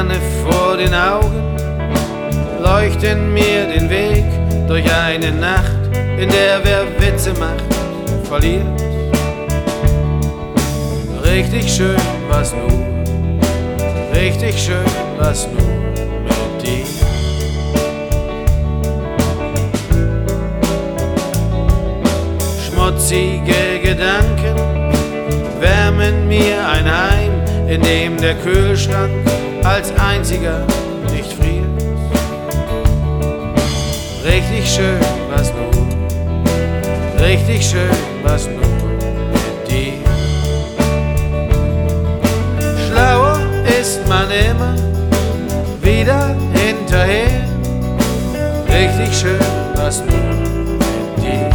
Sterne vor den Augen leuchten mir den Weg durch eine Nacht, in der wer Witze macht, verliert. Richtig schön war's nur, richtig schön war's nur mit dir. Schmutzige Gedanken wärmen mir ein Heim, in dem der Kühlschrank als einziger nicht friert. Richtig schön war's nur, richtig schön war's nur mit dir. Schlauer ist man immer wieder hinterher. Richtig schön war's nur mit dir.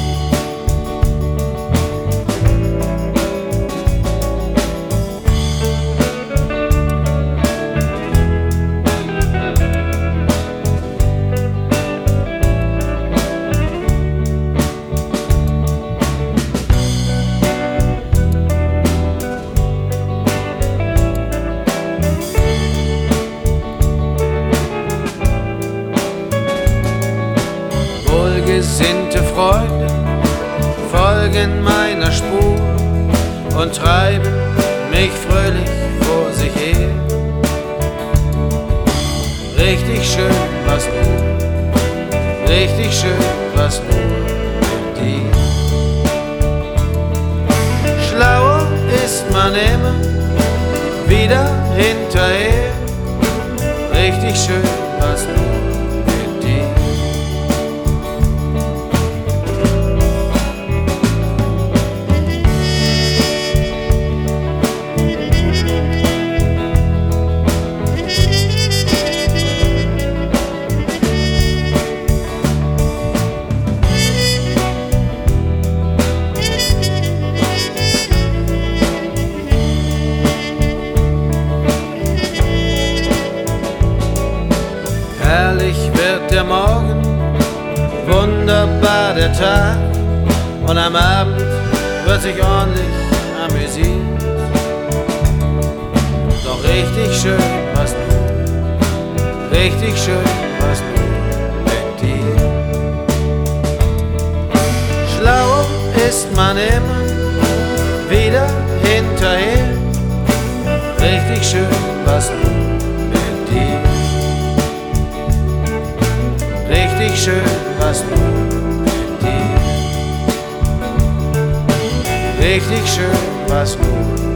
Wohlgesinnte Freunde folgen meiner Spur und treiben mich fröhlich vor sich her. Richtig schön war's nur, richtig schön war's nur mit dir. Schlauer ist man immer wieder hinterher. Richtig schön war's nur mit dir. Herrlich wird der Morgen, wunderbar der Tag, und am Abend wird sich ordentlich amüsiert. Doch richtig schön war's nur, richtig schön war's nur mit dir. Schlau ist man immer wieder hinterher. Richtig schön war's nur mit dir. Richtig schön war's nur mit dir. Richtig schön war's nur